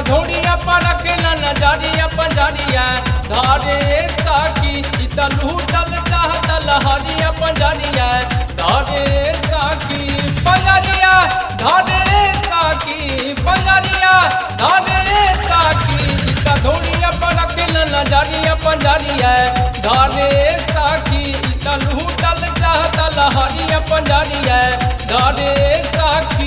धोड़िया पर रखेला नजरिया पंजरिया धारे साकी इता लूटल चाहत लहरिया पंजरिया धारे साकी पंजरिया धारे साकी पंजरिया धारे साकी इता धोड़िया पर रखेला नजरिया पंजरिया धारे साकी इता लूटल चाहत लहरिया पंजरिया धारे साकी।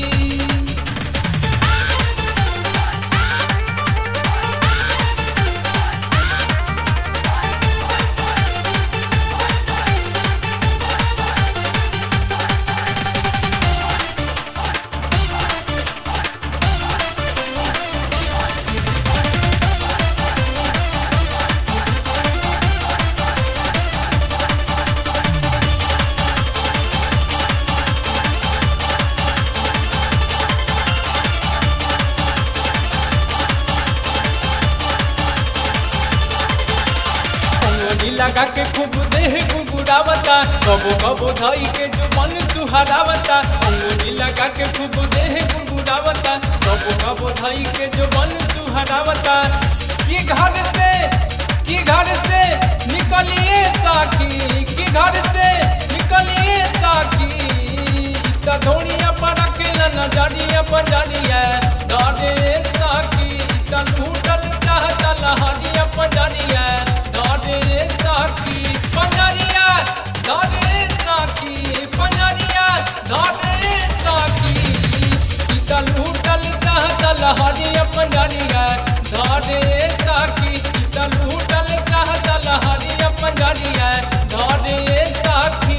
लगा के खूब देह गुगुरावता कबो कबो धई के जो मन सुहारावता अंगूरी लगा के खूब देह गुगुरावता कबो कबो धई के जो मन सुहारावता कि घर से निकलिए साकी कि घर से निकलिए साकी इता धोड़िया पर रखेला नजरिया पंजरिया धारे साकी इता लूटल चाहत लहरिया पंजरिया धारे साकी पंजरिया धारे साकी पंजरिया धारे साकी इता लूटल चाहत लहरिया पंजरिया धारे साकी इता लूटल चाहत लहरिया पंजरिया धारे साकी।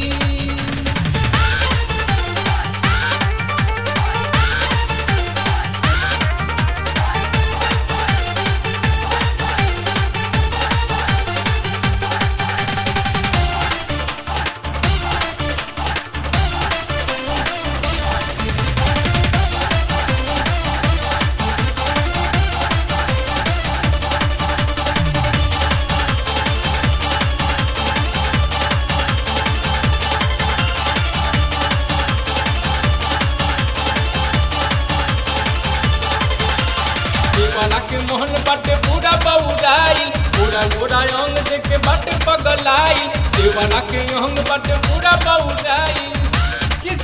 देवाला के मोहन बाटे पूरा बउराई पूरा गोरा अंग देखे बाटे पगलाई देवाला के अंग बाटे पूरा बउराई कि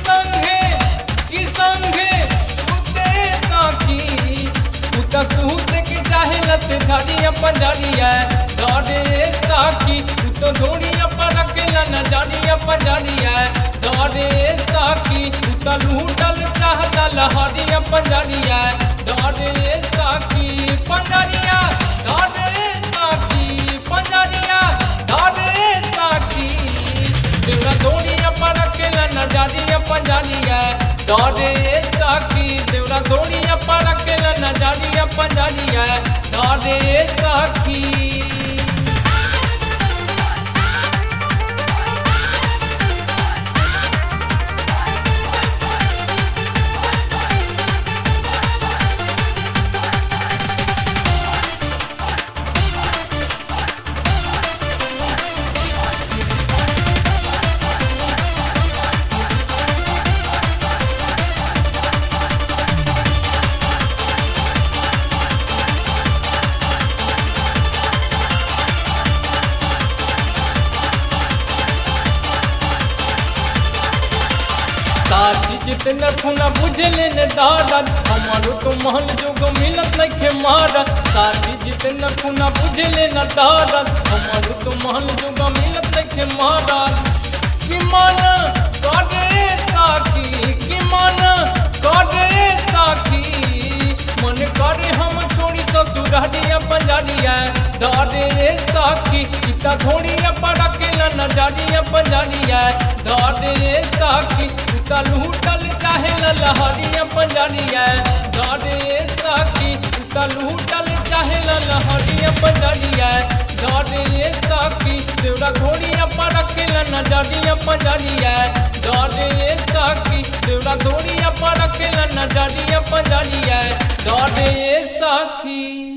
संगे उते साकी उता सुते के चाहे लसे झरिया पंजरिया धारे साकी उतो धोड़िया पर रखेला नजरिया पंजरिया धारे साकी उता लूटल चाहत लहरिया पंजरिया धारे साकी पंजरिया धारे साकी पंजरिया धारे साकी देवरा धोड़िया पर रखेला नजरिया पंजरिया धारे साकी देवरा धोड़िया पर रखेला नजरिया पंजरिया धारे साकी। साथी जितने खुना बुझले न दारद हमारो तो महल जोग मिलत नइखे मारत साथी जितने खुना बुझले न दारद हमारो तो महल जोग मिलत नइखे मारत कि मन करे साकी कि मन करे साकी मन करे हम छोड़ी ससुरहरिया पंजरिया धारे साकी इता धोड़िया पर रखेला नजरिया पंजरिया धारे साकी उता लूटल चाहे लहरिया पंजरिया धारे साकी उता लूटल चाहे लहरिया पंजरिया धारे साकी देवरा धोड़िया पर रखेला नजरिया पंजरिया धारे साकी देवरा धोड़िया पर रखेला नजरिया पंजरिया धारे साकी।